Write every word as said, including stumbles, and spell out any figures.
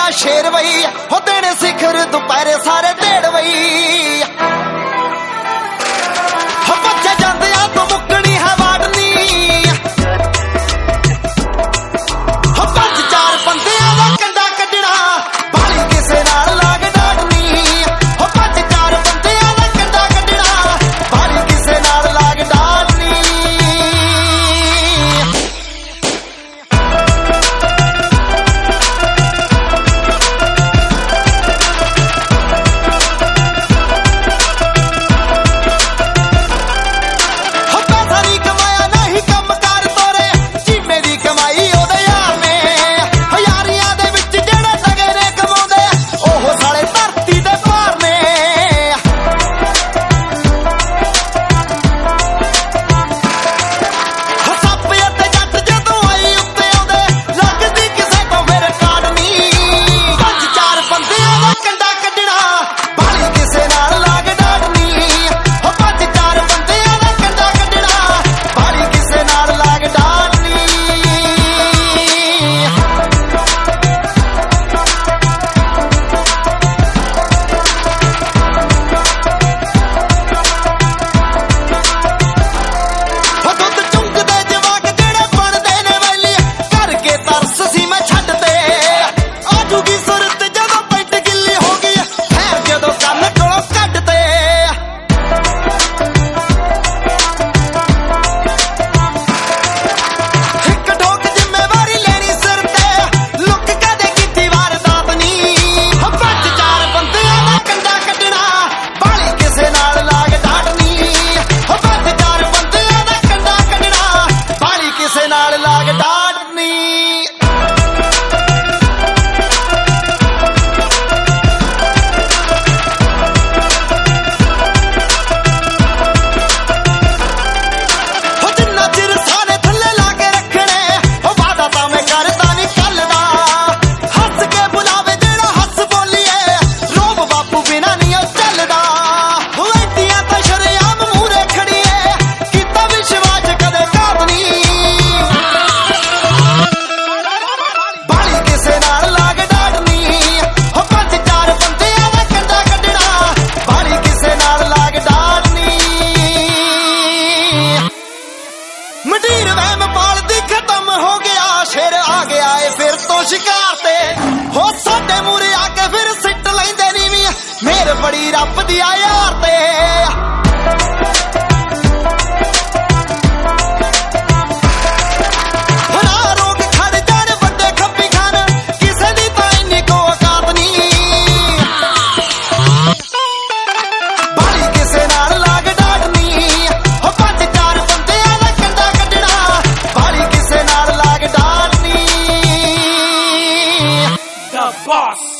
शेर वही हो दिन सिखर दोपहरे सारे डेढ़ वही हो बच्चे जाते आ तो मुकनी है वाड़नी हो पंज चार बंदे दा कंडा कड्डना बाली किसे नाल लाग डाडनी हो पंज चार बंदे दा कंडा कड्डना बाली किसे नाल लाग डाडनी मंडीर वहम पालदी खत्म हो गया शेर आ गया है फिर तो शिकार ते हो साडे मूरे आके फिर सिट लैंदे नी वी मेर बड़ी रब दी यार ते Boss.